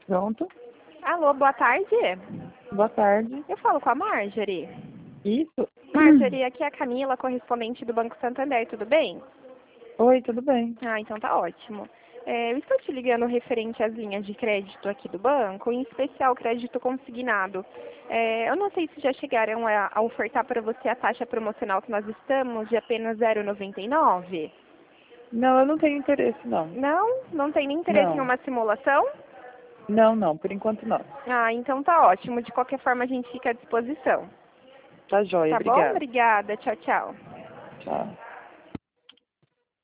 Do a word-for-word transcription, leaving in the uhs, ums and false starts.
Pronto. Alô, boa tarde. Boa tarde. Eu falo com a Marjorie. Isso. Marjorie, aqui é a Camila, correspondente do Banco Santander, tudo bem? Oi, tudo bem? Ah, então tá ótimo. É, eu estou te ligando referente às linhas de crédito aqui do banco, em especial crédito consignado. É, eu não sei se já chegaram a, a ofertar para você a taxa promocional que nós estamos de apenas zero vírgula noventa e nove. Não, eu não tenho interesse, não. Não? Não tem nem interesse em Não. uma simulação? Não, não, por enquanto não. Ah, então tá ótimo. De qualquer forma, a gente fica à disposição. Tá joia, Tá bom? obrigada. Obrigada. Tchau, tchau. Tchau.